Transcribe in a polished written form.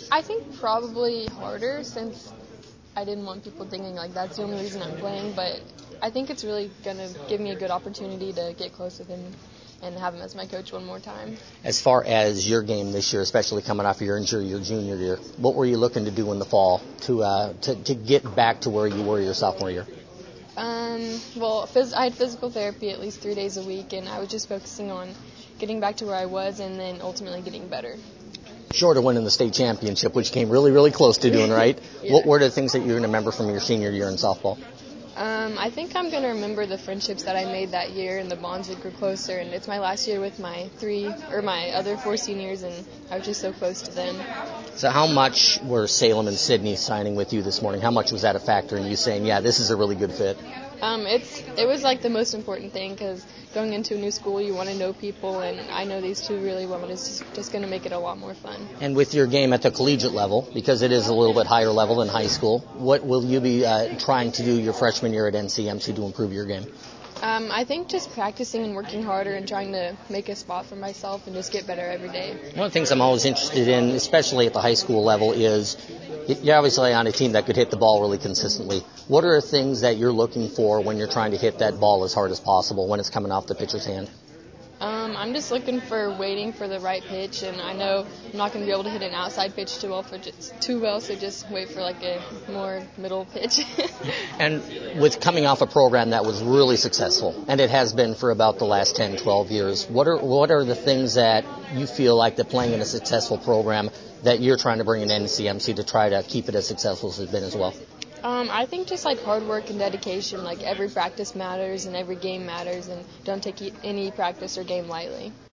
I think probably harder, since I didn't want people thinking like that's the only reason I'm playing, but I think it's really going to give me a good opportunity to get close with him and have him as my coach one more time. As far as your game this year, especially coming off of your injury your junior year, what were you looking to do in the fall to get back to where you were your sophomore year? I had physical therapy at least 3 days a week, and I was just focusing on getting back to where I was and then ultimately getting better. Short of winning the state championship, which came really, really close to doing, right? Yeah. What were the things that you're going to remember from your senior year in softball? I think I'm going to remember the friendships that I made that year and the bonds that grew closer. And it's my last year with my other 4 seniors, and I was just so close to them. So how much were Salem and Sydney signing with you this morning? How much was that a factor in you saying, yeah, this is a really good fit? It was like the most important thing, because going into a new school, you want to know people, and I know these two really well, and it's just going to make it a lot more fun. And with your game at the collegiate level, because it is a little bit higher level than high school, what will you be trying to do your freshman year at NCMC to improve your game? I think just practicing and working harder and trying to make a spot for myself and just get better every day. One of the things I'm always interested in, especially at the high school level, is you're obviously on a team that could hit the ball really consistently. What are the things that you're looking for when you're trying to hit that ball as hard as possible when it's coming off the pitcher's hand? I'm just looking for waiting for the right pitch, and I know I'm not going to be able to hit an outside pitch too well, so just wait for like a more middle pitch. And with coming off a program that was really successful, and it has been for about the last 10, 12 years, what are the things that you feel like that playing in a successful program that you're trying to bring in NCMC to try to keep it as successful as it's been as well? I think just like hard work and dedication, like every practice matters and every game matters, and don't take any practice or game lightly.